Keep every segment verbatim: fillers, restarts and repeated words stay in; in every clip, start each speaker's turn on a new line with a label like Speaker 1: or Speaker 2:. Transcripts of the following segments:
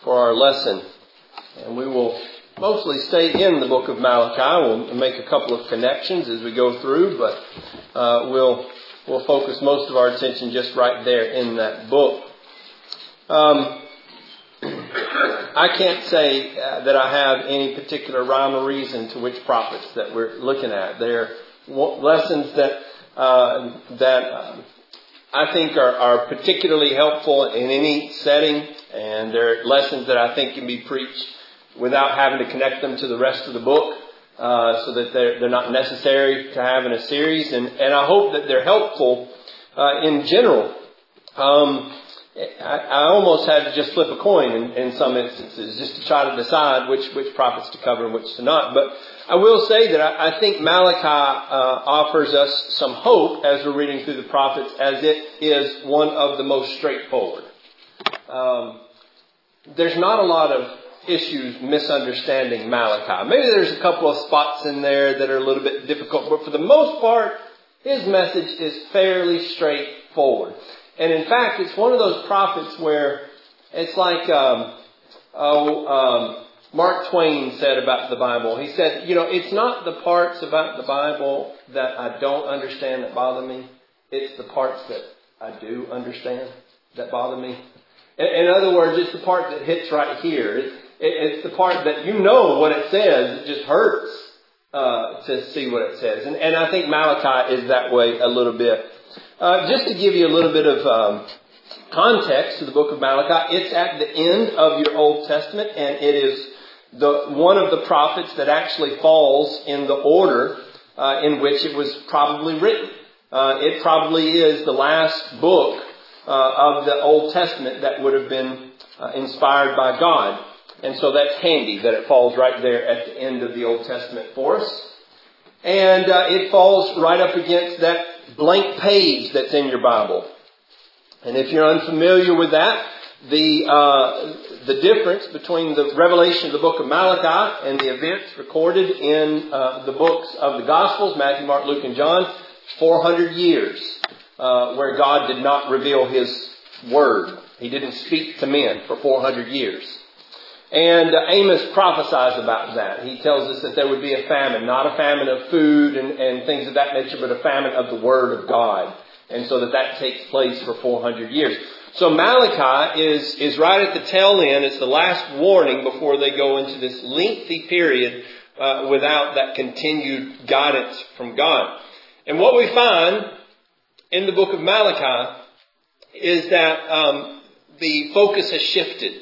Speaker 1: for our lesson. And we will mostly stay in the book of Malachi. We'll make a couple of connections as we go through, but uh, we'll we'll focus most of our attention just right there in that book. Um, I can't say uh, that I have any particular rhyme or reason to which prophets that we're looking at. They're lessons that uh, that uh, I think are, are particularly helpful in any setting, and they're lessons that I think can be preached without having to connect them to the rest of the book, uh, so that they're, they're not necessary to have in a series. And, and I hope that they're helpful uh, in general. Um, I, I almost had to just flip a coin in, in some instances just to try to decide which, which prophets to cover and which to not. But I will say that I, I think Malachi uh, offers us some hope as we're reading through the prophets, as it is one of the most straightforward. Um, there's not a lot of issues misunderstanding Malachi. Maybe there's a couple of spots in there that are a little bit difficult, but for the most part, his message is fairly straightforward. And in fact, it's one of those prophets where it's like um, oh, um, Mark Twain said about the Bible. He said, you know, it's not the parts about the Bible that I don't understand that bother me. It's the parts that I do understand that bother me. In, in other words, it's the part that hits right here. It, it, it's the part that you know what it says. It just hurts uh, to see what it says. And, and I think Malachi is that way a little bit. Uh, just to give you a little bit of um, context to the book of Malachi, it's at the end of your Old Testament, and it is the one of the prophets that actually falls in the order uh, in which it was probably written. Uh, it probably is the last book uh, of the Old Testament that would have been uh, inspired by God. And so that's handy that it falls right there at the end of the Old Testament for us. And uh, it falls right up against that blank page that's in your Bible. And if you're unfamiliar with that, the uh, the difference between the revelation of the book of Malachi and the events recorded in uh, the books of the Gospels, Matthew, Mark, Luke, and John, four hundred years uh, where God did not reveal His Word. He didn't speak to men for four hundred years. And uh, Amos prophesies about that. He tells us that there would be a famine, not a famine of food and, and things of that nature, but a famine of the Word of God. And so that that takes place for four hundred years. So Malachi is, is right at the tail end. It's the last warning before they go into this lengthy period uh, without that continued guidance from God. And what we find in the book of Malachi is that um, the focus has shifted.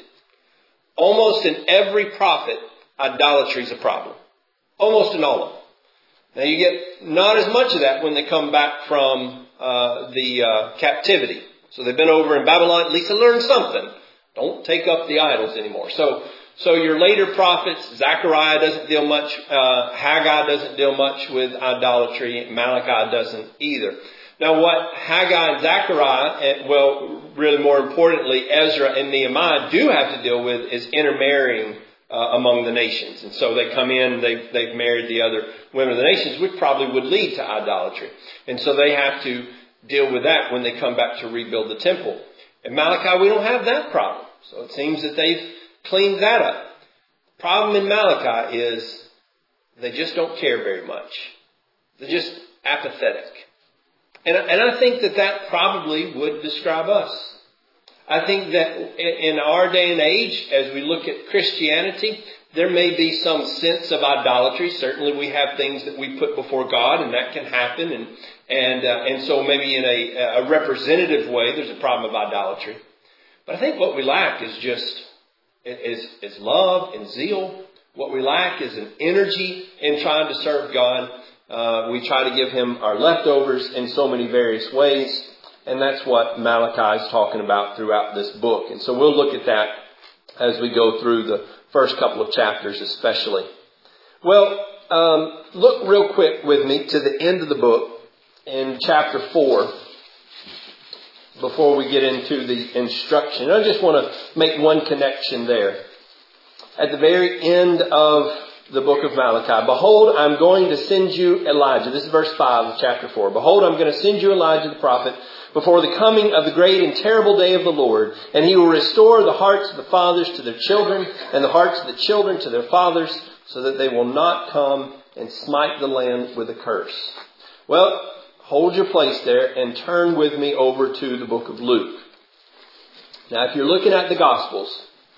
Speaker 1: Almost in every prophet, idolatry is a problem. Almost in all of them. Now you get not as much of that when they come back from uh, the uh, captivity. So they've been over in Babylon, at least they learned something. Don't take up the idols anymore. So so your later prophets, Zechariah doesn't deal much, uh, Haggai doesn't deal much with idolatry, Malachi doesn't either. Now what Haggai and Zechariah, and well, really more importantly, Ezra and Nehemiah do have to deal with is intermarrying uh, among the nations. And so they come in, they've, they've married the other women of the nations, which probably would lead to idolatry. And so they have to deal with that when they come back to rebuild the temple. In Malachi, we don't have that problem. So it seems that they've cleaned that up. The problem in Malachi is they just don't care very much. They're just apathetic. And, and I think that that probably would describe us. I think that in our day and age, as we look at Christianity, there may be some sense of idolatry. Certainly we have things that we put before God, and that can happen. And and uh, and so maybe in a, a representative way, there's a problem of idolatry. But I think what we lack is just is, is love and zeal. What we lack is an energy in trying to serve God. Uh, we try to give Him our leftovers in so many various ways. And that's what Malachi is talking about throughout this book. And so we'll look at that as we go through the first couple of chapters especially. Well, um, look real quick with me to the end of the book in chapter four before we get into the instruction. I just want to make one connection there. At the very end of the book of Malachi. Behold, I'm going to send you Elijah. This is verse five of chapter four. Behold, I'm going to send you Elijah the prophet before the coming of the great and terrible day of the Lord. And he will restore the hearts of the fathers to their children and the hearts of the children to their fathers, so that they will not come and smite the land with a curse. Well, hold your place there and turn with me over to the book of Luke. Now, if you're looking at the Gospels,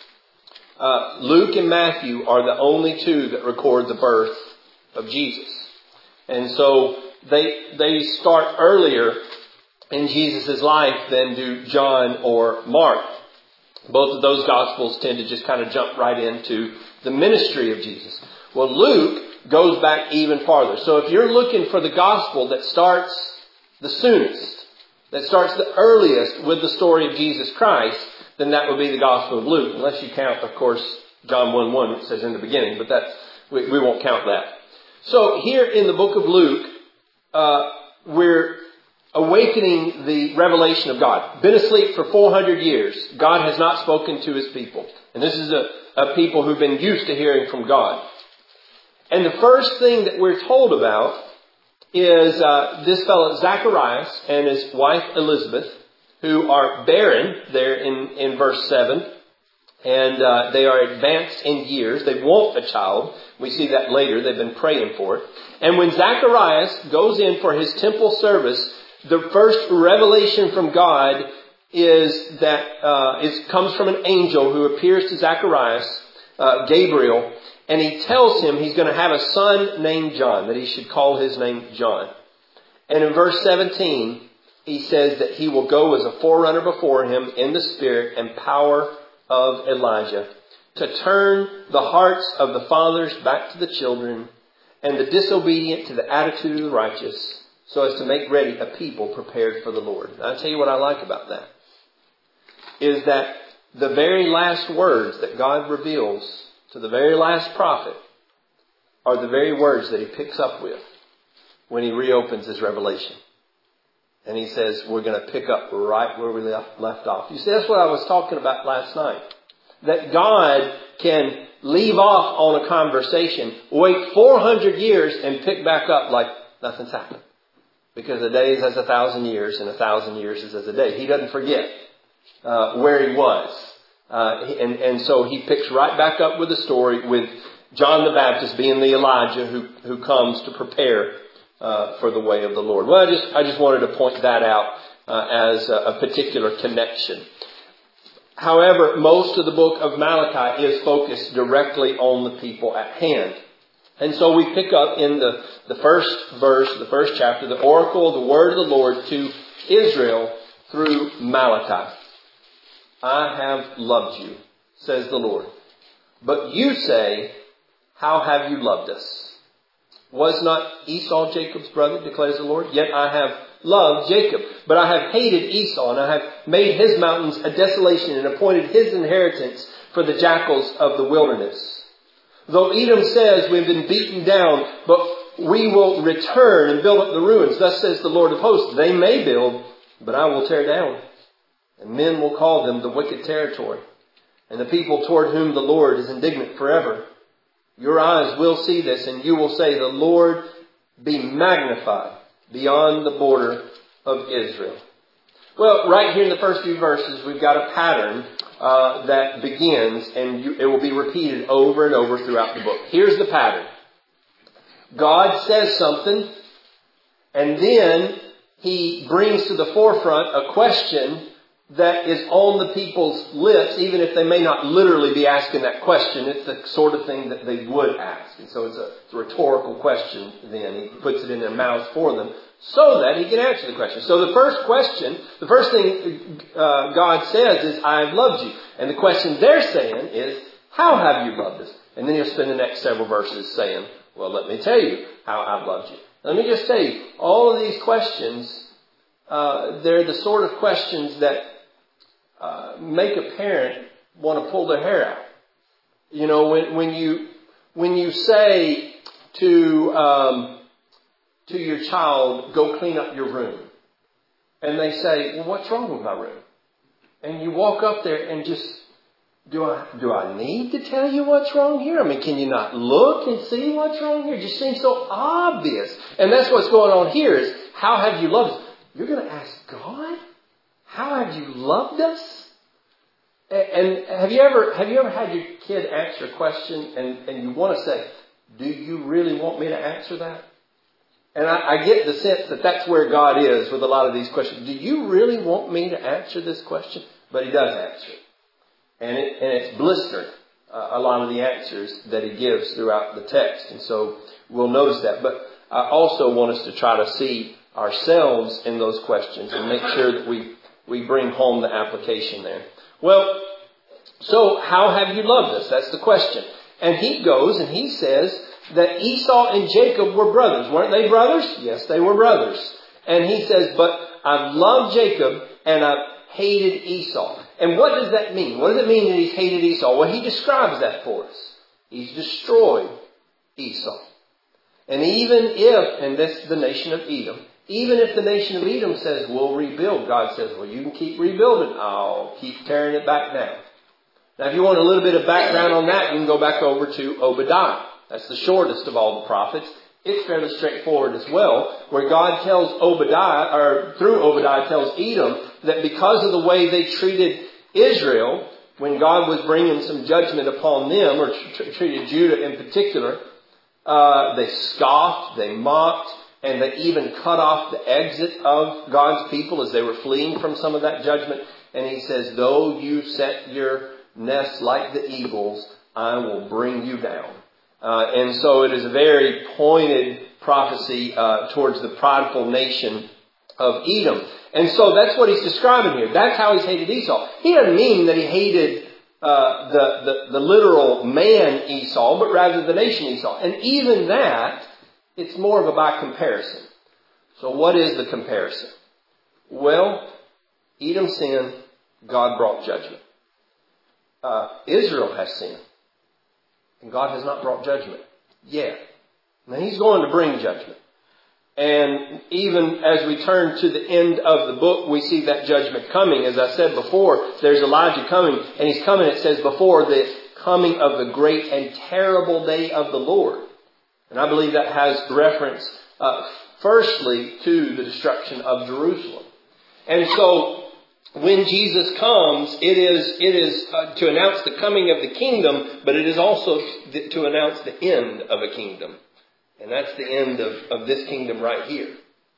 Speaker 1: uh, Luke and Matthew are the only two that record the birth of Jesus. And so they they start earlier in Jesus' life than do John or Mark. Both of those Gospels tend to just kind of jump right into the ministry of Jesus. Well, Luke goes back even farther. So if you're looking for the Gospel that starts the soonest, that starts the earliest with the story of Jesus Christ, then that would be the Gospel of Luke. Unless you count, of course, John one one, which says in the beginning, but that's, we, we won't count that. So here in the book of Luke, uh, we're awakening the revelation of God. Been asleep for four hundred years. God has not spoken to his people. And this is a, a people who've been used to hearing from God. And the first thing that we're told about is uh, this fellow Zacharias and his wife Elizabeth, who are barren there in, in verse seven. And uh, they are advanced in years. They want a child. We see that later. They've been praying for it. And when Zacharias goes in for his temple service, the first revelation from God is that uh, is comes from an angel who appears to Zacharias, uh, Gabriel, and he tells him he's going to have a son named John, that he should call his name John. And in verse seventeen, he says that he will go as a forerunner before him in the spirit and power of Elijah, to turn the hearts of the fathers back to the children and the disobedient to the attitude of the righteous, so as to make ready a people prepared for the Lord. And I'll tell you what I like about that, is that the very last words that God reveals to the very last prophet are the very words that he picks up with when he reopens his revelation. And he says, we're going to pick up right where we left off. You see, that's what I was talking about last night. That God can leave off on a conversation, wait four hundred years and pick back up like nothing's happened. Because a day is as a thousand years, and a thousand years is as a day. He doesn't forget uh, where he was. Uh, and, and so he picks right back up with the story with John the Baptist being the Elijah who, who comes to prepare uh, for the way of the Lord. Well, I just, I just wanted to point that out uh, as a, a particular connection. However, most of the book of Malachi is focused directly on the people at hand. And so we pick up in the, the first verse, the first chapter, the oracle of the word of the Lord to Israel through Malachi. I have loved you, says the Lord. But you say, how have you loved us? Was not Esau Jacob's brother, declares the Lord? Yet I have loved Jacob. But I have hated Esau, and I have made his mountains a desolation and appointed his inheritance for the jackals of the wilderness. Though Edom says we've been beaten down, but we will return and build up the ruins. Thus says the Lord of hosts, they may build, but I will tear down. And men will call them the wicked territory, and the people toward whom the Lord is indignant forever. Your eyes will see this, and you will say, the Lord be magnified beyond the border of Israel. Well, right here in the first few verses, we've got a pattern uh, that begins, and you, it will be repeated over and over throughout the book. Here's the pattern. God says something, and then he brings to the forefront a question that is on the people's lips, even if they may not literally be asking that question. It's the sort of thing that they would ask. And so it's a, it's a rhetorical question then. He puts it in their mouths for them so that he can answer the question. So the first question, the first thing uh, God says is, I have loved you. And the question they're saying is, how have you loved us? And then he'll spend the next several verses saying, well, let me tell you how I've loved you. Let me just tell you, all of these questions, uh, they're the sort of questions that Uh, make a parent want to pull their hair out. You know, when, when you when you say to um, to your child, go clean up your room, and they say, well, what's wrong with my room? And you walk up there and just do I, do I need to tell you what's wrong here? I mean, can you not look and see what's wrong here? It just seems so obvious. And that's what's going on here is, how have you loved us? You're going to ask God? How have you loved us? And have you ever, have you ever had your kid answer a question and, and you want to say, do you really want me to answer that? And I, I get the sense that that's where God is with a lot of these questions. Do you really want me to answer this question? But He does answer it. And, it, and it's blistering, uh, a lot of the answers that He gives throughout the text. And so we'll notice that. But I also want us to try to see ourselves in those questions and make sure that we, we bring home the application there. Well, so how have you loved us? That's the question. And he goes and he says that Esau and Jacob were brothers. Weren't they brothers? Yes, they were brothers. And he says, but I've loved Jacob and I've hated Esau. And what does that mean? What does it mean that he's hated Esau? Well, he describes that for us. He's destroyed Esau. And even if, and this is the nation of Edom, even if the nation of Edom says, we'll rebuild, God says, well, you can keep rebuilding. I'll keep tearing it back down. Now, if you want a little bit of background on that, you can go back over to Obadiah. That's the shortest of all the prophets. It's fairly straightforward as well, where God tells Obadiah, or through Obadiah tells Edom, that because of the way they treated Israel, when God was bringing some judgment upon them, or tr- treated Judah in particular, uh, they scoffed, they mocked, and they even cut off the exit of God's people as they were fleeing from some of that judgment. And He says, though you set your nest like the eagles, I will bring you down. Uh, and so it is a very pointed prophecy uh, towards the prideful nation of Edom. And so that's what he's describing here. That's how he's hated Esau. He doesn't mean that he hated uh, the, the, the literal man Esau, but rather the nation Esau. And even that, it's more of a by comparison. So what is the comparison? Well, Edom sinned, God brought judgment. Uh, Israel has sinned. And God has not brought judgment yet. Now He's going to bring judgment. And even as we turn to the end of the book, we see that judgment coming. As I said before, there's Elijah coming. And he's coming, it says, before the coming of the great and terrible day of the Lord. And I believe that has reference, uh, firstly, to the destruction of Jerusalem. And so, when Jesus comes, it is it is uh, to announce the coming of the kingdom, but it is also th- to announce the end of a kingdom. And that's the end of, of this kingdom right here.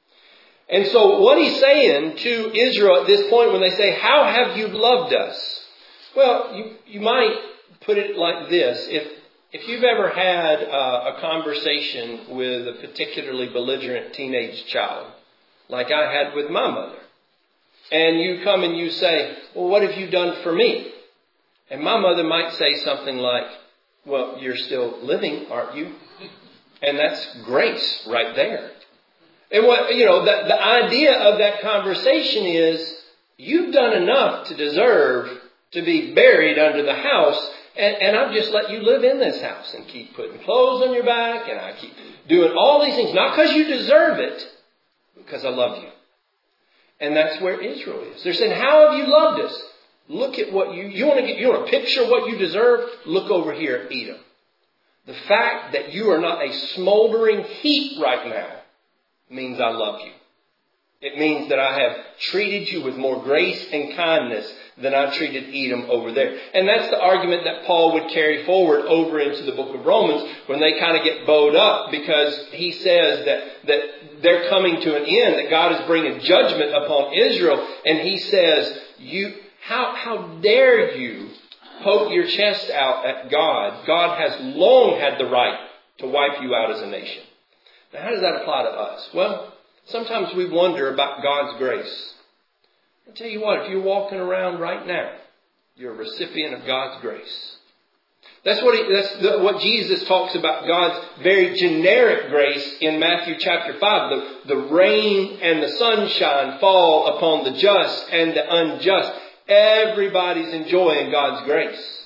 Speaker 1: And so what he's saying to Israel at this point when they say, how have you loved us? Well, you, you might put it like this. If if you've ever had uh, a conversation with a particularly belligerent teenage child, like I had with my mother, and you come and you say, well, what have you done for me? And my mother might say something like, well, you're still living, aren't you? And that's grace right there. And what, you know, the, the idea of that conversation is, you've done enough to deserve to be buried under the house, and, and I've just let you live in this house and keep putting clothes on your back, and I keep doing all these things, not because you deserve it, because I love you. And that's where Israel is. They're saying, how have you loved us? Look at what you, you want to get, you want to picture what you deserve? Look over here at Edom. The fact that you are not a smoldering heap right now means I love you. It means that I have treated you with more grace and kindness than I treated Edom over there. And that's the argument that Paul would carry forward over into the book of Romans when they kind of get bowed up, because he says that, that they're coming to an end, that God is bringing judgment upon Israel. And he says, "You, how, how dare you poke your chest out at God? God has long had the right to wipe you out as a nation." Now, how does that apply to us? Well, sometimes we wonder about God's grace. I'll tell you what, if you're walking around right now, you're a recipient of God's grace. That's what he, that's the, what Jesus talks about, God's very generic grace in Matthew chapter five. The, the rain and the sunshine fall upon the just and the unjust. Everybody's enjoying God's grace.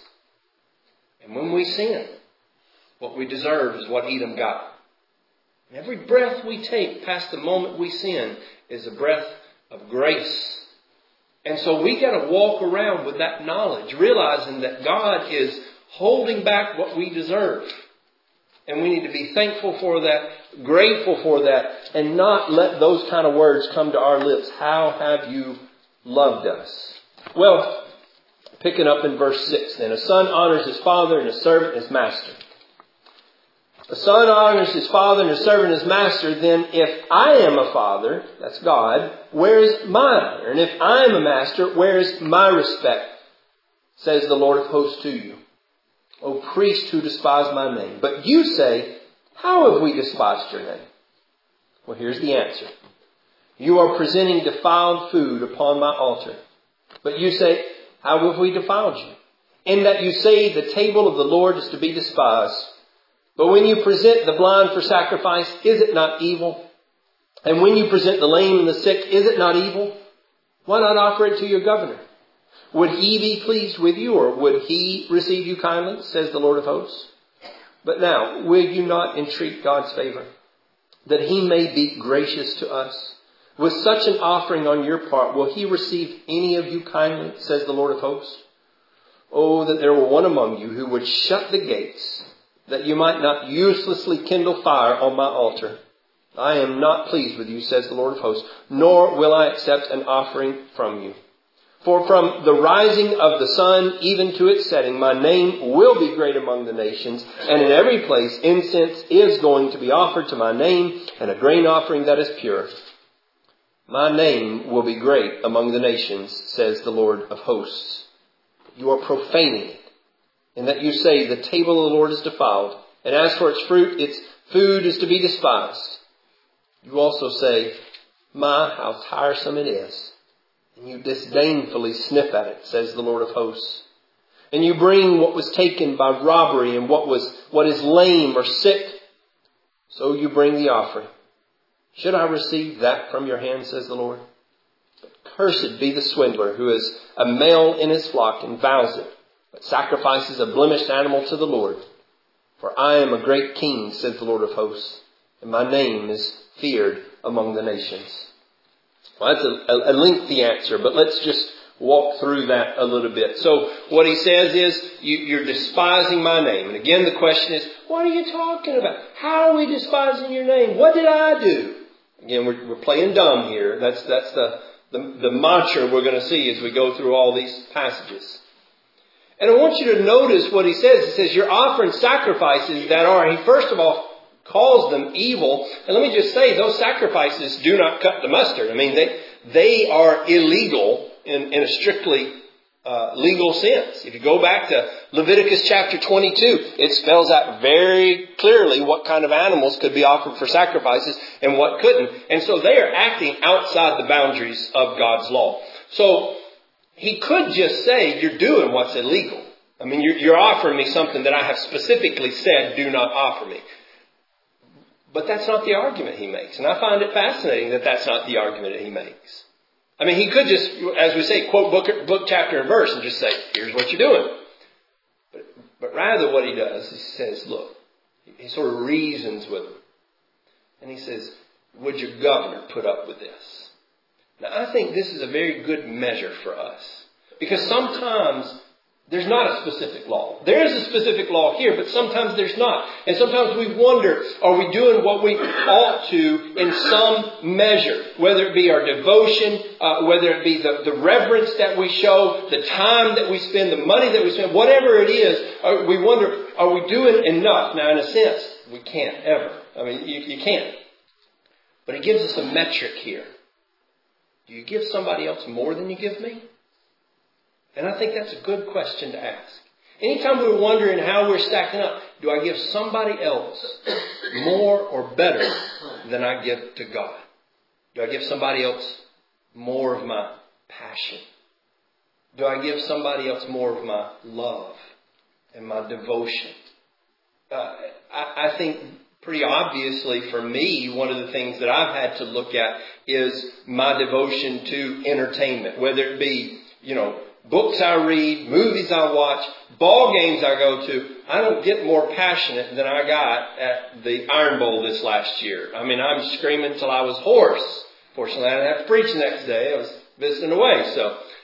Speaker 1: And when we sin, what we deserve is what Edom got. And every breath we take past the moment we sin is a breath of grace. And so we got to walk around with that knowledge, realizing that God is holding back what we deserve. And we need to be thankful for that, grateful for that, and not let those kind of words come to our lips. How have you loved us? Well, picking up in verse six then. A son honors his father and a servant his master. A son honors his father and a servant his master. Then if I am a father, that's God, where is my honor? And if I am a master, where is my respect? Says the Lord of hosts to you. O priest who despise my name. But you say, how have we despised your name? Well, here's the answer. You are presenting defiled food upon my altar. But you say, how have we defiled you? In that you say the table of the Lord is to be despised. But when you present the blind for sacrifice, is it not evil? And when you present the lame and the sick, is it not evil? Why not offer it to your governor? Would he be pleased with you, or would he receive you kindly, says the Lord of hosts? But now, will you not entreat God's favor, that he may be gracious to us? With such an offering on your part, will he receive any of you kindly, says the Lord of hosts? Oh, that there were one among you who would shut the gates, that you might not uselessly kindle fire on my altar. I am not pleased with you, says the Lord of hosts, nor will I accept an offering from you. For from the rising of the sun even to its setting, my name will be great among the nations, and in every place incense is going to be offered to my name, and a grain offering that is pure. My name will be great among the nations, says the Lord of hosts. You are profaning it, in that you say the table of the Lord is defiled, and as for its fruit, its food is to be despised. You also say, my, how tiresome it is. And you disdainfully sniff at it, says the Lord of hosts. And you bring what was taken by robbery and what was what is lame or sick. So you bring the offering. Should I receive that from your hand, says the Lord? But cursed be the swindler who is a male in his flock and vows it, but sacrifices a blemished animal to the Lord. For I am a great king, says the Lord of hosts, and my name is feared among the nations. Well, that's a, a lengthy answer, but let's just walk through that a little bit. So what he says is, you, you're despising my name. And again, the question is, what are you talking about? How are we despising your name? What did I do? Again, we're, we're playing dumb here. That's, that's the, the, the mantra we're going to see as we go through all these passages. And I want you to notice what he says. He says, you're offering sacrifices that are, he first of all calls them evil. And let me just say, those sacrifices do not cut the mustard. I mean, they they are illegal in, in a strictly uh, legal sense. If you go back to Leviticus chapter twenty-two, it spells out very clearly what kind of animals could be offered for sacrifices and what couldn't. And so they are acting outside the boundaries of God's law. So he could just say, you're doing what's illegal. I mean, you're, you're offering me something that I have specifically said, do not offer me. But that's not the argument he makes. And I find it fascinating that that's not the argument that he makes. I mean, he could just, as we say, quote book, book chapter and verse and just say, here's what you're doing. But, but rather what he does, he says, look, he sort of reasons with them. And he says, would your governor put up with this? Now, I think this is a very good measure for us. Because sometimes there's not a specific law. There is a specific law here, but sometimes there's not. And sometimes we wonder, are we doing what we ought to in some measure? Whether it be our devotion, uh, whether it be the, the reverence that we show, the time that we spend, the money that we spend, whatever it is, uh, we wonder, are we doing enough? Now, in a sense, we can't ever. I mean, you, you can't. But he gives us a metric here. Do you give somebody else more than you give me? And I think that's a good question to ask. Anytime we're wondering how we're stacking up, do I give somebody else more or better than I give to God? Do I give somebody else more of my passion? Do I give somebody else more of my love and my devotion? Uh, I, I think pretty obviously for me, one of the things that I've had to look at is my devotion to entertainment, whether it be, you know, books I read, movies I watch, ball games I go to. I don't get more passionate than I got at the Iron Bowl this last year. I mean, I'm screaming till I was hoarse. Fortunately, I didn't have to preach the next day. I was visiting away. So,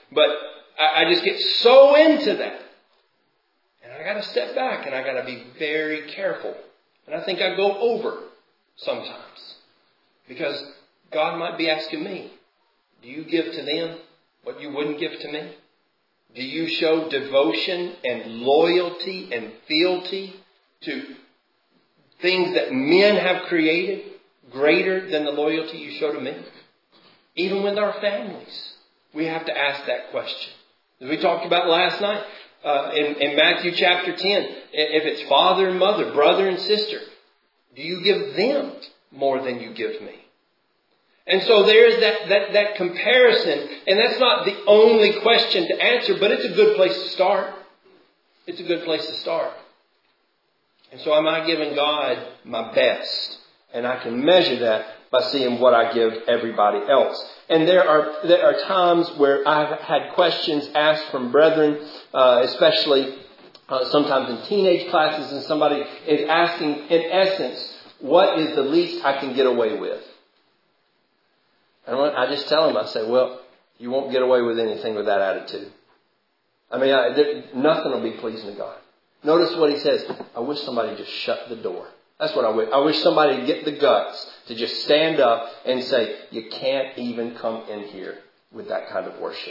Speaker 1: But I, I just get so into that. And I got to step back and I got to be very careful. And I think I go over sometimes. Because God might be asking me, do you give to them what you wouldn't give to me? Do you show devotion and loyalty and fealty to things that men have created greater than the loyalty you show to me? Even with our families, we have to ask that question. As we talked about last night uh, in, in Matthew chapter ten, if it's father and mother, brother and sister, do you give them more than you give me? And so there's that, that, that comparison. And that's not the only question to answer, but it's a good place to start. It's a good place to start. And so am I giving God my best? And I can measure that by seeing what I give everybody else. And there are there are times where I've had questions asked from brethren, uh, especially uh, sometimes in teenage classes, and somebody is asking, in essence, what is the least I can get away with? And I just tell them, I say, well, you won't get away with anything with that attitude. I mean, I, there, nothing will be pleasing to God. Notice what he says. I wish somebody just shut the door. That's what I wish. I wish somebody would get the guts to just stand up and say, you can't even come in here with that kind of worship.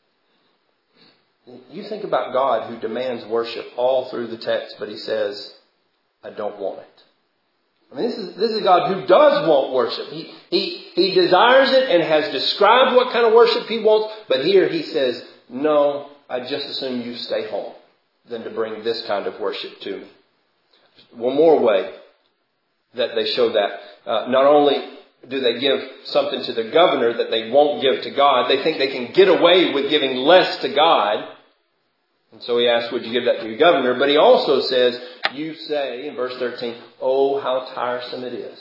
Speaker 1: You think about God who demands worship all through the text, but he says, I don't want it. I mean, this is this is a God who does want worship. He, he, he desires it and has described what kind of worship he wants. But here he says, no, I'd just as soon you stay home than to bring this kind of worship to me. One more way that they show that. Uh, not only do they give something to the governor that they won't give to God, they think they can get away with giving less to God. And so he asks, would you give that to your governor? But he also says, you say, in verse thirteen, oh, how tiresome it is.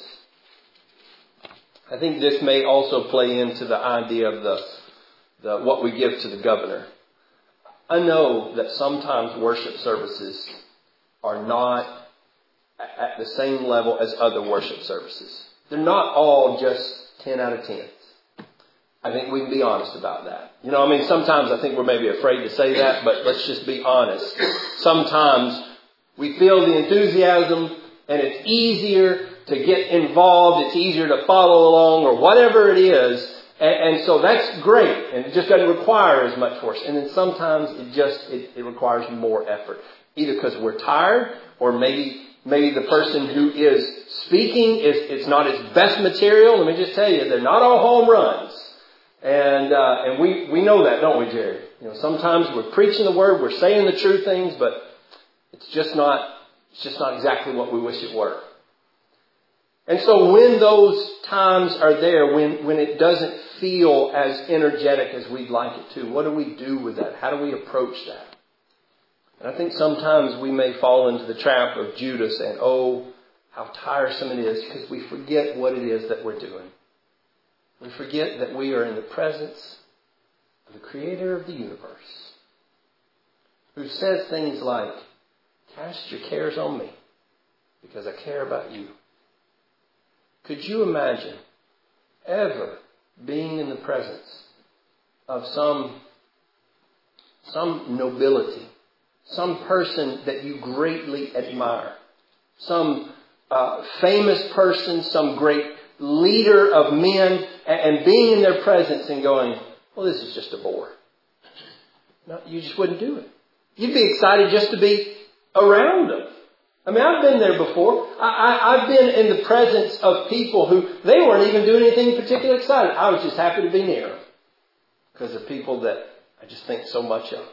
Speaker 1: I think this may also play into the idea of the, the what we give to the governor. I know that sometimes worship services are not at the same level as other worship services. They're not all just ten out of ten. I think we can be honest about that. You know, I mean, sometimes I think we're maybe afraid to say that, but let's just be honest. Sometimes we feel the enthusiasm and it's easier to get involved. It's easier to follow along or whatever it is. And, and so that's great. And it just doesn't require as much for us. And then sometimes it just, it, it requires more effort. Either because we're tired or maybe Maybe the person who is speaking is it's not his best material. Let me just tell you, they're not all home runs. And uh, and we, we know that, don't we, Jerry? You know, sometimes we're preaching the word, we're saying the true things, but it's just not it's just not exactly what we wish it were. And so when those times are there, when, when it doesn't feel as energetic as we'd like it to, what do we do with that? How do we approach that? And I think sometimes we may fall into the trap of Judas saying, oh, how tiresome it is, because we forget what it is that we're doing. We forget that we are in the presence of the Creator of the universe, who says things like, cast your cares on me, because I care about you. Could you imagine ever being in the presence of some, some nobility, some person that you greatly admire, some uh, famous person, some great leader of men, and, and being in their presence and going, well, this is just a bore. No, you just wouldn't do it. You'd be excited just to be around them. I mean, I've been there before. I, I, I've been in the presence of people who, they weren't even doing anything particularly excited. I was just happy to be near them because of people that I just think so much of.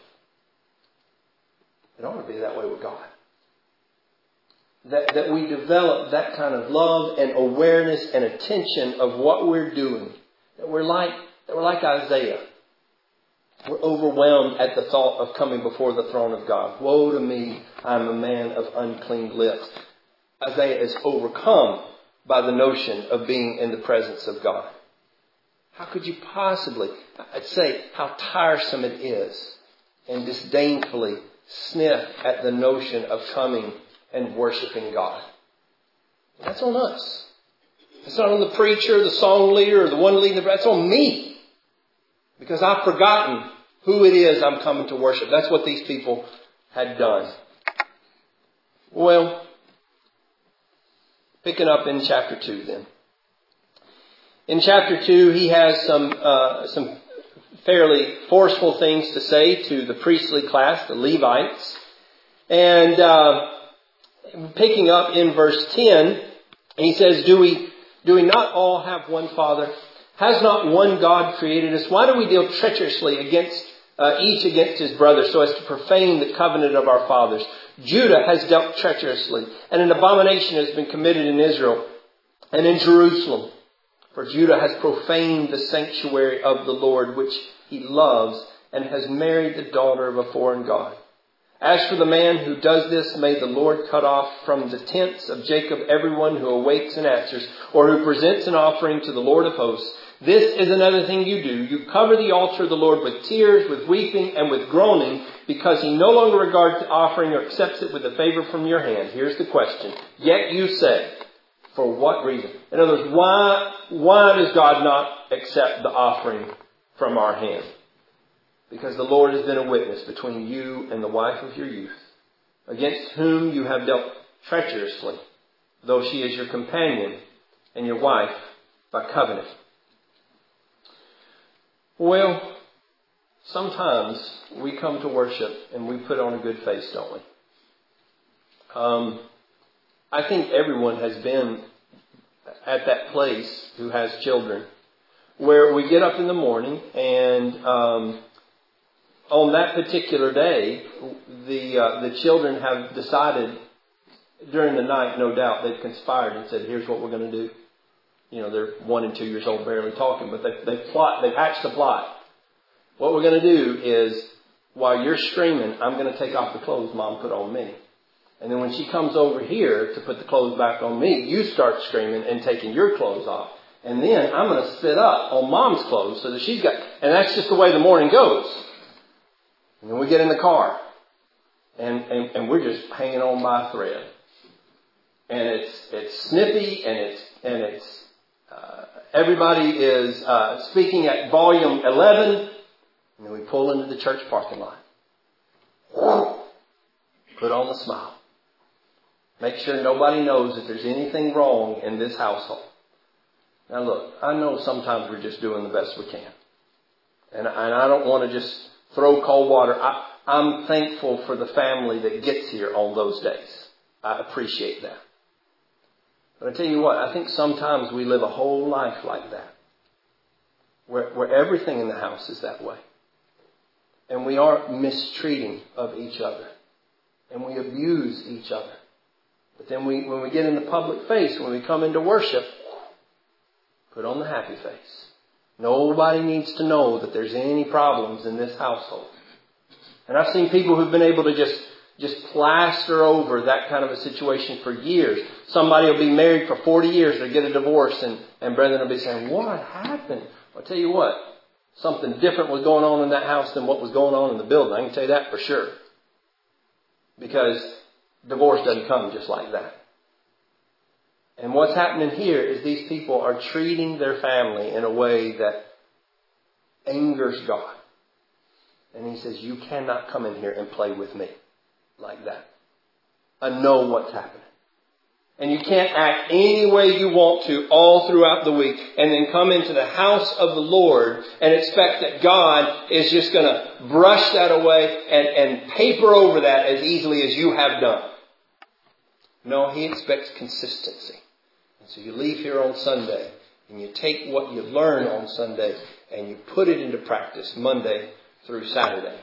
Speaker 1: It ought to be that way with God. That, that we develop that kind of love and awareness and attention of what we're doing. That we're like, that we're like Isaiah. We're overwhelmed at the thought of coming before the throne of God. Woe to me, I'm a man of unclean lips. Isaiah is overcome by the notion of being in the presence of God. How could you possibly, I'd say, how tiresome it is, and disdainfully sniff at the notion of coming and worshiping God. That's on us. It's not on the preacher, the song leader, or the one leading the... That's on me. Because I've forgotten who it is I'm coming to worship. That's what these people had done. Well, picking up in chapter two then. In chapter two, he has some uh, some fairly forceful things to say to the priestly class, the Levites. And uh, picking up in verse ten, he says, Do we do we not all have one Father? Has not one God created us? Why do we deal treacherously against uh, each against his brother, so as to profane the covenant of our fathers? Judah has dealt treacherously, and an abomination has been committed in Israel and in Jerusalem. For Judah has profaned the sanctuary of the Lord, which he loves, and has married the daughter of a foreign god. As for the man who does this, may the Lord cut off from the tents of Jacob everyone who awakes and answers, or who presents an offering to the Lord of hosts. This is another thing you do. You cover the altar of the Lord with tears, with weeping, and with groaning, because he no longer regards the offering or accepts it with a favor from your hand. Here's the question. Yet you say, for what reason? In other words, why, why does God not accept the offering from our hand? Because the Lord has been a witness between you and the wife of your youth, against whom you have dealt treacherously, though she is your companion and your wife by covenant. Well, sometimes we come to worship and we put on a good face, don't we? Um, I think everyone has been at that place who has children where we get up in the morning and um, on that particular day, the uh, the children have decided during the night, no doubt, they've conspired and said, here's what we're going to do. You know, they're one and two years old, barely talking, but they, they plot, they've hatched a plot. What we're going to do is, while you're screaming, I'm going to take off the clothes Mom put on me. And then when she comes over here to put the clothes back on me, you start screaming and taking your clothes off. And then I'm going to sit up on Mom's clothes so that she's got, and that's just the way the morning goes. And then we get in the car and, and, and we're just hanging on by a thread. And it's, it's snippy and it's, and it's, Uh, everybody is uh, speaking at volume eleven, and then we pull into the church parking lot. Put on the smile. Make sure nobody knows that there's anything wrong in this household. Now look, I know sometimes we're just doing the best we can. And, and I don't want to just throw cold water. I, I'm thankful for the family that gets here on those days. I appreciate that. But I tell you what, I think sometimes we live a whole life like that. Where, where everything in the house is that way. And we are mistreating of each other. And we abuse each other. But then we, when we get in the public face, when we come into worship, put on the happy face. Nobody needs to know that there's any problems in this household. And I've seen people who've been able to just Just plaster over that kind of a situation for years. Somebody will be married for forty years. They'll get a divorce and, and brethren will be saying, what happened? I'll tell you what, something different was going on in that house than what was going on in the building. I can tell you that for sure. Because divorce doesn't come just like that. And what's happening here is these people are treating their family in a way that angers God. And he says, you cannot come in here and play with me like that. I know what's happening. And you can't act any way you want to all throughout the week and then come into the house of the Lord and expect that God is just going to brush that away and, and paper over that as easily as you have done. No, he expects consistency. And so you leave here on Sunday and you take what you learn on Sunday and you put it into practice Monday through Saturday.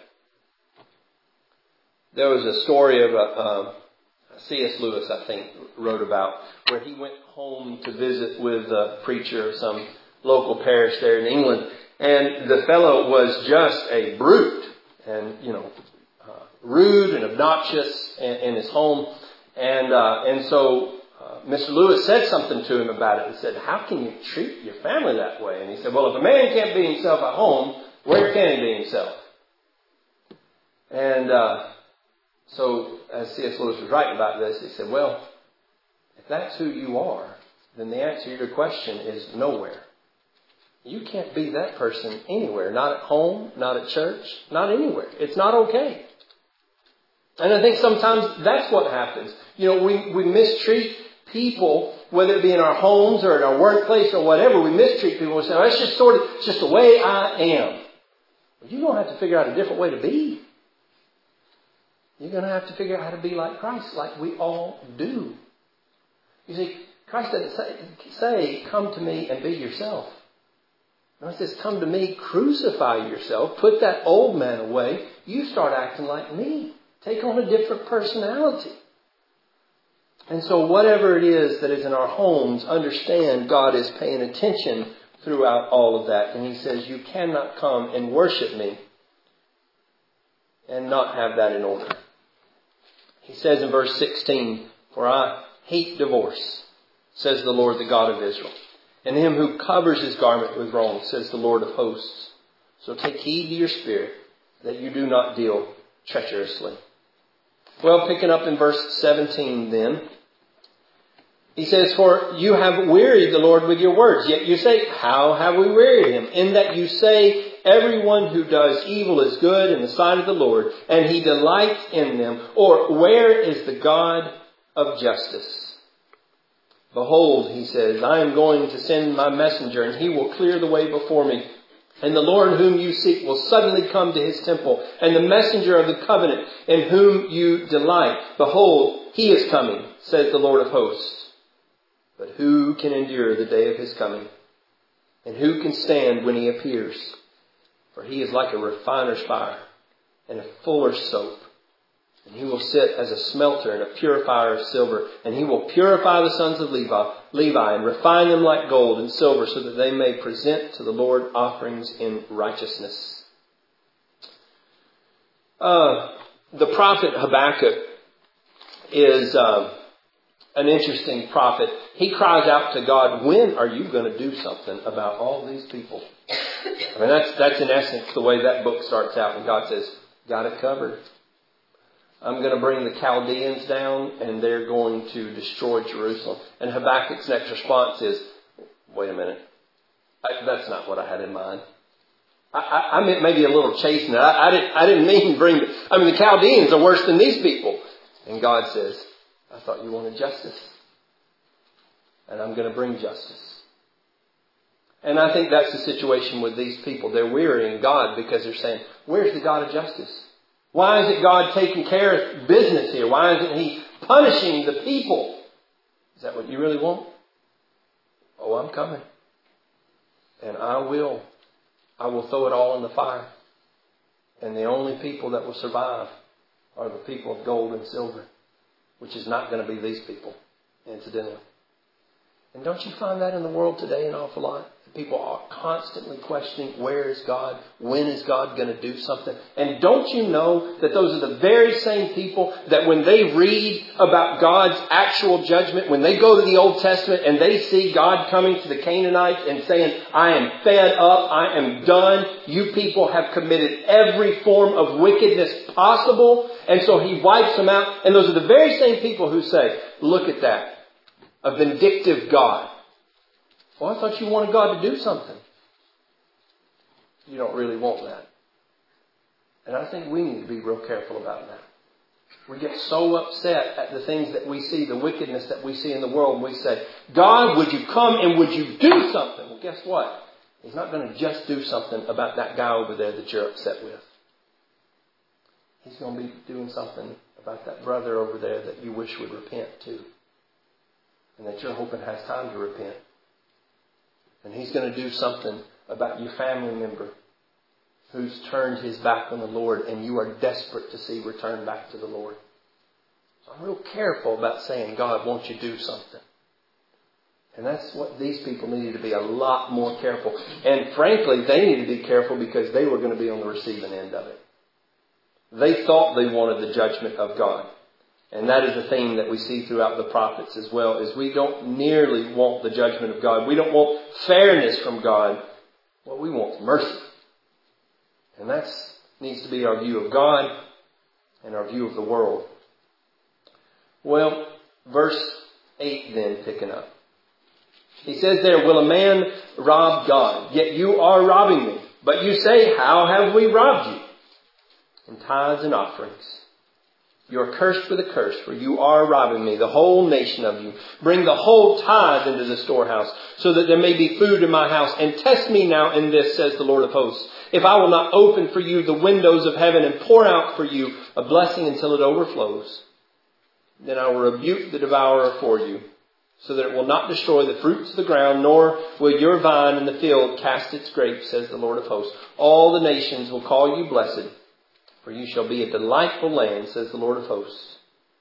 Speaker 1: There was a story of a, uh, C S Lewis, I think, wrote about where he went home to visit with a preacher of some local parish there in England. And the fellow was just a brute and, you know, uh, rude and obnoxious in, in his home. And, uh, and so uh, Mister Lewis said something to him about it. He said, how can you treat your family that way? And he said, well, if a man can't be himself at home, where can he be himself? And, uh, So, as C S Lewis was writing about this, he said, well, if that's who you are, then the answer to your question is nowhere. You can't be that person anywhere. Not at home, not at church, not anywhere. It's not okay. And I think sometimes that's what happens. You know, we, we mistreat people, whether it be in our homes or in our workplace or whatever. We mistreat people and say, oh, it's just sort of, it's just the way I am. Well, you're going to have to figure out a different way to be. You're going to have to figure out how to be like Christ, like we all do. You see, Christ doesn't say, say come to me and be yourself. No, he says, come to me, crucify yourself, put that old man away. You start acting like me. Take on a different personality. And so whatever it is that is in our homes, understand God is paying attention throughout all of that. And he says, you cannot come and worship me and not have that in order. He says in verse sixteen, for I hate divorce, says the Lord, the God of Israel. And him who covers his garment with wrong, says the Lord of hosts. So take heed to your spirit that you do not deal treacherously. Well, picking up in verse seventeen then. He says, for you have wearied the Lord with your words. Yet you say, how have we wearied him? In that you say, everyone who does evil is good in the sight of the Lord, and he delights in them. Or where is the God of justice? Behold, he says, I am going to send my messenger, and he will clear the way before me. And the Lord whom you seek will suddenly come to his temple, and the messenger of the covenant in whom you delight. Behold, he is coming, says the Lord of hosts. But who can endure the day of his coming? And who can stand when he appears? For he is like a refiner's fire and a fuller's soap. And he will sit as a smelter and a purifier of silver. And he will purify the sons of Levi, Levi and refine them like gold and silver, so that they may present to the Lord offerings in righteousness. Uh, the prophet Habakkuk is uh, an interesting prophet. He cries out to God, when are you going to do something about all these people? I mean, that's, that's in essence the way that book starts out. And God says, got it covered. I'm going to bring the Chaldeans down and they're going to destroy Jerusalem. And Habakkuk's next response is, wait a minute. I, that's not what I had in mind. I, I, I meant maybe a little chastening. I, I, didn't, I didn't mean bring... I mean, the Chaldeans are worse than these people. And God says, I thought you wanted justice. And I'm going to bring justice. And I think that's the situation with these people. They're wearying God because they're saying, where's the God of justice? Why isn't God taking care of business here? Why isn't he punishing the people? Is that what you really want? Oh, I'm coming. And I will. I will throw it all in the fire. And the only people that will survive are the people of gold and silver, which is not going to be these people, incidentally. And don't you find that in the world today an awful lot? People are constantly questioning, where is God? When is God going to do something? And don't you know that those are the very same people that when they read about God's actual judgment, when they go to the Old Testament and they see God coming to the Canaanites and saying, I am fed up, I am done. You people have committed every form of wickedness possible. And so he wipes them out. And those are the very same people who say, look at that. A vindictive God. Well, I thought you wanted God to do something. You don't really want that. And I think we need to be real careful about that. We get so upset at the things that we see, the wickedness that we see in the world, and we say, God, would you come and would you do something? Well, guess what? He's not going to just do something about that guy over there that you're upset with. He's going to be doing something about that brother over there that you wish would repent too. And that you're hoping has time to repent. And he's going to do something about your family member who's turned his back on the Lord and you are desperate to see return back to the Lord. So I'm real careful about saying, God, won't you do something? And that's what these people needed to be a lot more careful. And frankly, they needed to be careful because they were going to be on the receiving end of it. They thought they wanted the judgment of God. And that is a theme that we see throughout the prophets as well, is we don't nearly want the judgment of God. We don't want fairness from God. What we want is mercy. And that needs to be our view of God and our view of the world. Well, verse eight then, picking up. He says there, will a man rob God? Yet you are robbing me. But you say, how have we robbed you? In tithes and offerings. You are cursed with a curse, for you are robbing me, the whole nation of you. Bring the whole tithe into the storehouse, so that there may be food in my house. And test me now in this, says the Lord of hosts, if I will not open for you the windows of heaven and pour out for you a blessing until it overflows. Then I will rebuke the devourer for you, so that it will not destroy the fruits of the ground, nor will your vine in the field cast its grapes, says the Lord of hosts. All the nations will call you blessed, for you shall be a delightful land, says the Lord of hosts.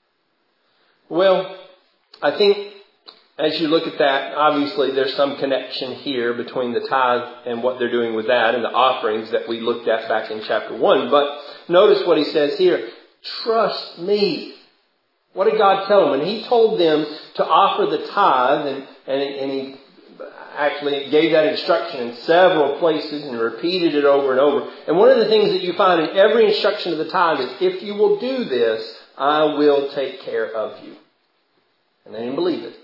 Speaker 1: Well, I think as you look at that, obviously there's some connection here between the tithe and what they're doing with that and the offerings that we looked at back in chapter one. But notice what he says here. Trust me. What did God tell them? And he told them to offer the tithe, and, and, and he actually gave that instruction in several places and repeated it over and over. And one of the things that you find in every instruction of the tithe is, if you will do this, I will take care of you. And they didn't believe it.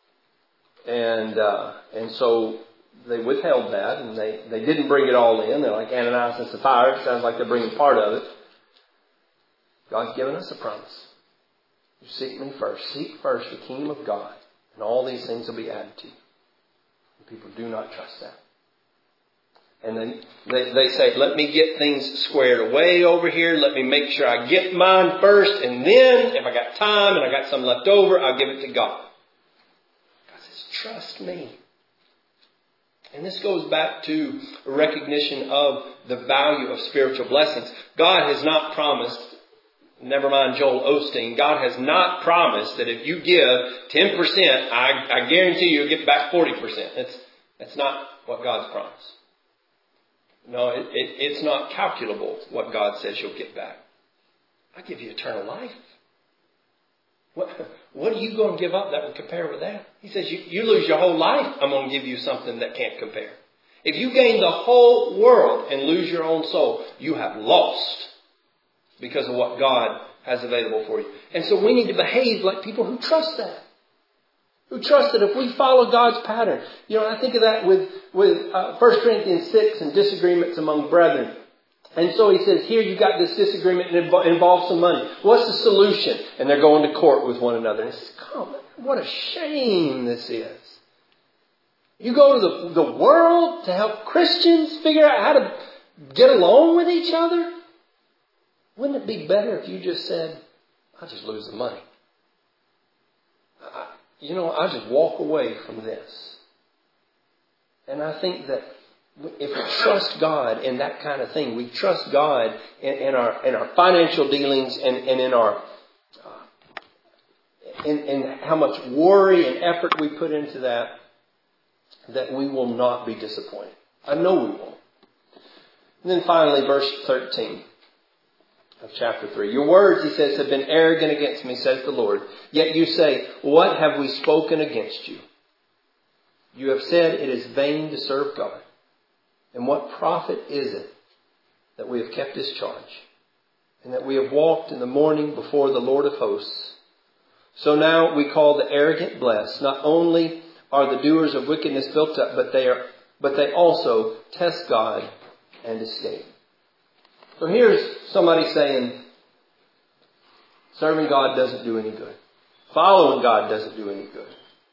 Speaker 1: And uh, and so they withheld that, and they, they didn't bring it all in. They're like Ananias and Sapphira. It sounds like they're bringing part of it. God's given us a promise. You seek me first. Seek first the kingdom of God, and all these things will be added to you. And people do not trust that. And then they, they say, let me get things squared away over here. Let me make sure I get mine first. And then, if I got time and I got some left over, I'll give it to God. God says, trust me. And this goes back to a recognition of the value of spiritual blessings. God has not promised, never mind Joel Osteen, God has not promised that if you give ten percent, I, I guarantee you'll get back forty percent. That's, that's not what God's promised. No, it, it, it's not calculable what God says you'll get back. I give you eternal life. What, what are you going to give up that will compare with that? He says, you, you lose your whole life, I'm going to give you something that can't compare. If you gain the whole world and lose your own soul, you have lost because of what God has available for you. And so we need to behave like people who trust that. Who trust that if we follow God's pattern. You know, I think of that with, with uh, First Corinthians six and disagreements among brethren. And so he says, here you got this disagreement and it involves some money. What's the solution? And they're going to court with one another. And he says, come on, what a shame this is. You go to the, the world to help Christians figure out how to get along with each other? Wouldn't it be better if you just said, I'll just lose the money. I, you know, I'll just walk away from this. And I think that if we trust God in that kind of thing, we trust God in, in our in our financial dealings and, and in our uh, in, in how much worry and effort we put into that, that we will not be disappointed. I know we won't. And then finally, verse thirteen of chapter three. Your words, he says, have been arrogant against me, says the Lord. Yet you say, what have we spoken against you? You have said it is vain to serve God. And what profit is it that we have kept his charge, and that we have walked in the morning before the Lord of hosts? So now we call the arrogant blessed. Not only are the doers of wickedness built up, but they are, but they also test God and escape. So here's somebody saying, serving God doesn't do any good. Following God doesn't do any good.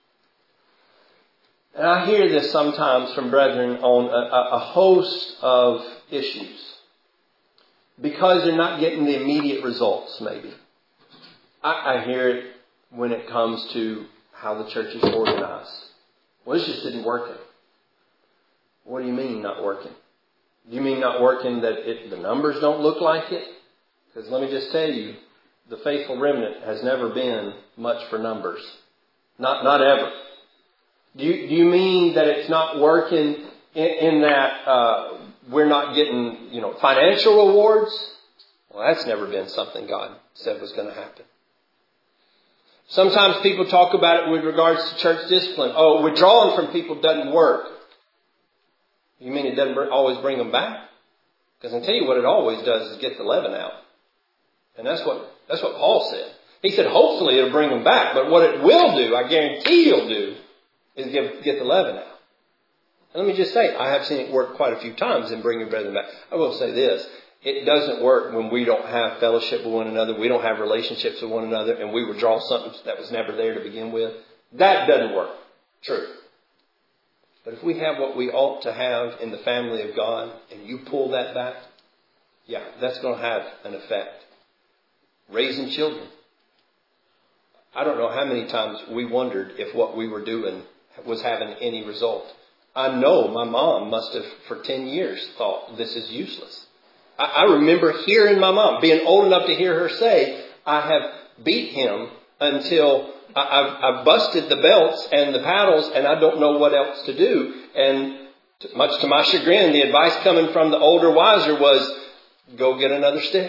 Speaker 1: And I hear this sometimes from brethren on a, a host of issues. Because they're not getting the immediate results, maybe. I, I hear it when it comes to how the church is organized. Well, this just isn't working. What do you mean not working? Do you mean not working that it, the numbers don't look like it? Because let me just tell you, the faithful remnant has never been much for numbers. Not, not ever. Do you, do you mean that it's not working in, in that uh, we're not getting, you know, financial rewards? Well, that's never been something God said was going to happen. Sometimes people talk about it with regards to church discipline. Oh, withdrawing from people doesn't work. You mean it doesn't always bring them back? Because I tell you what it always does is get the leaven out. And that's what that's what Paul said. He said hopefully it'll bring them back. But what it will do, I guarantee you'll do, is get, get the leaven out. And let me just say, I have seen it work quite a few times in bringing brethren back. I will say this. It doesn't work when we don't have fellowship with one another. We don't have relationships with one another. And we withdraw something that was never there to begin with. That doesn't work. True. But if we have what we ought to have in the family of God and you pull that back, yeah, that's going to have an effect. Raising children. I don't know how many times we wondered if what we were doing was having any result. I know my mom must have for ten years thought this is useless. I, I remember hearing my mom, being old enough to hear her say, I have beat him until I, I've, I've busted the belts and the paddles and I don't know what else to do. And to, much to my chagrin, the advice coming from the older, wiser was, go get another stick.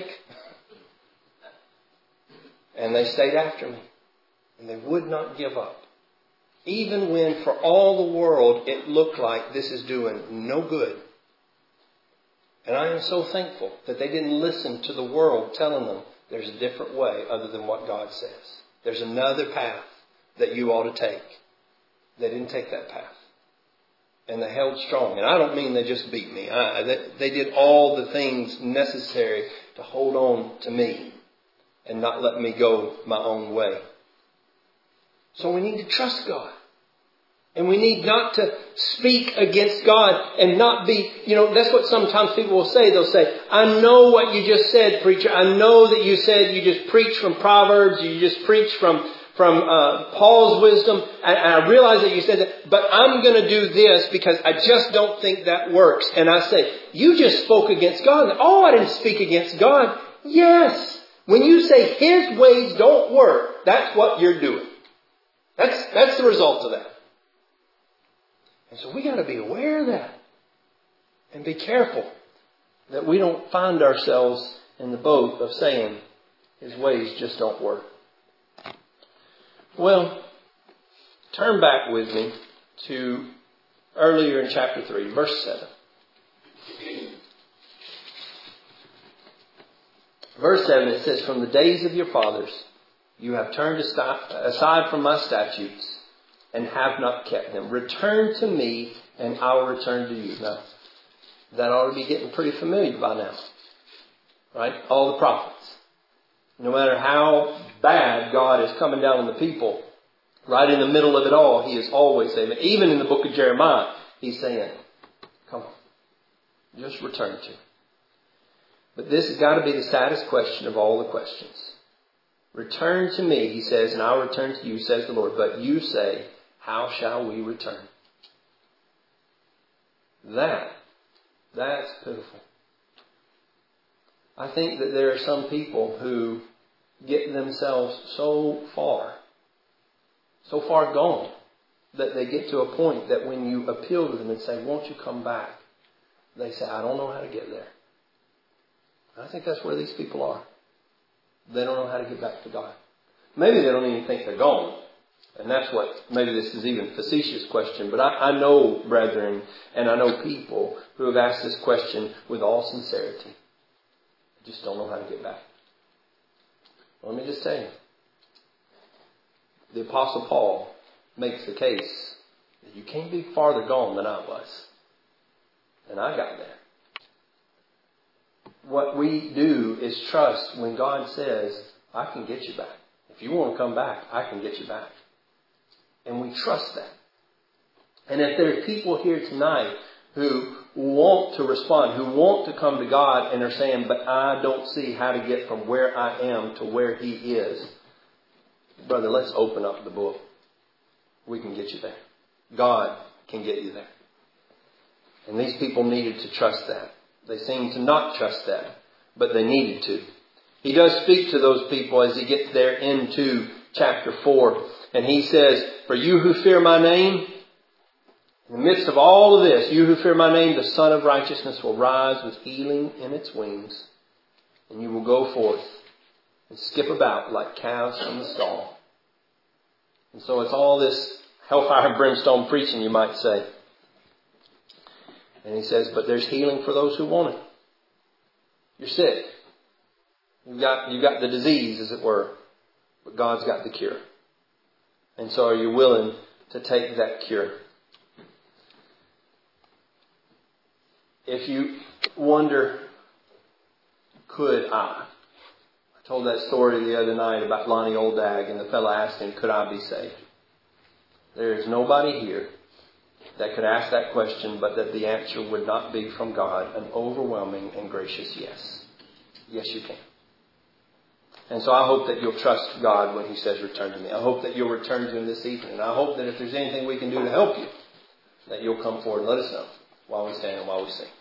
Speaker 1: And they stayed after me. And they would not give up. Even when for all the world it looked like this is doing no good. And I am so thankful that they didn't listen to the world telling them there's a different way other than what God says. There's another path that you ought to take. They didn't take that path. And they held strong. And I don't mean they just beat me. I, they, they did all the things necessary to hold on to me and not let me go my own way. So we need to trust God. And we need not to speak against God and not be, you know, that's what sometimes people will say. They'll say, I know what you just said, preacher. I know that you said you just preached from Proverbs. You just preached from, from uh, Paul's wisdom. And, and I realize that you said that, but I'm going to do this because I just don't think that works. And I say, you just spoke against God. Oh, I didn't speak against God. Yes. When you say His ways don't work, that's what you're doing. That's, that's the result of that. And so we got to be aware of that. And be careful that we don't find ourselves in the boat of saying His ways just don't work. Well, turn back with me to earlier in chapter three, verse seven. Verse seven, it says, from the days of your fathers, you have turned aside from my statutes and have not kept them. Return to me and I will return to you. Now, that ought to be getting pretty familiar by now. Right? All the prophets. No matter how bad God is coming down on the people, right in the middle of it all, He is always saying, even in the book of Jeremiah, He's saying, come on, just return to me. But this has got to be the saddest question of all the questions. Return to me, He says, and I'll return to you, says the Lord. But you say, how shall we return? That, that's pitiful. I think that there are some people who get themselves so far, so far gone, that they get to a point that when you appeal to them and say, won't you come back? They say, I don't know how to get there. I think that's where these people are. They don't know how to get back to God. Maybe they don't even think they're gone. And that's what, maybe this is even a facetious question, but I, I know brethren and I know people who have asked this question with all sincerity. Just don't know how to get back. Well, let me just tell you. The Apostle Paul makes the case that you can't be farther gone than I was. And I got there. What we do is trust when God says, I can get you back. If you want to come back, I can get you back. And we trust that. And if there are people here tonight who want to respond, who want to come to God and are saying, but I don't see how to get from where I am to where He is. Brother, let's open up the book. We can get you there. God can get you there. And these people needed to trust that. They seem to not trust that, but they needed to. He does speak to those people as he gets there into chapter four. And he says, for you who fear my name, in the midst of all of this, you who fear my name, the Son of Righteousness will rise with healing in its wings. And you will go forth and skip about like calves from the stall. And so it's all this hellfire and brimstone preaching, you might say. And he says, but there's healing for those who want it. You're sick. You've got, you've got the disease, as it were. But God's got the cure. And so are you willing to take that cure. If you wonder, could I? I told that story the other night about Lonnie Oldag, and the fellow asked him, could I be saved? There is nobody here that could ask that question, but that the answer would not be from God an overwhelming and gracious yes. Yes, you can. And so I hope that you'll trust God when He says return to me. I hope that you'll return to Him this evening. And I hope that if there's anything we can do to help you, that you'll come forward and let us know while we stand and while we sing.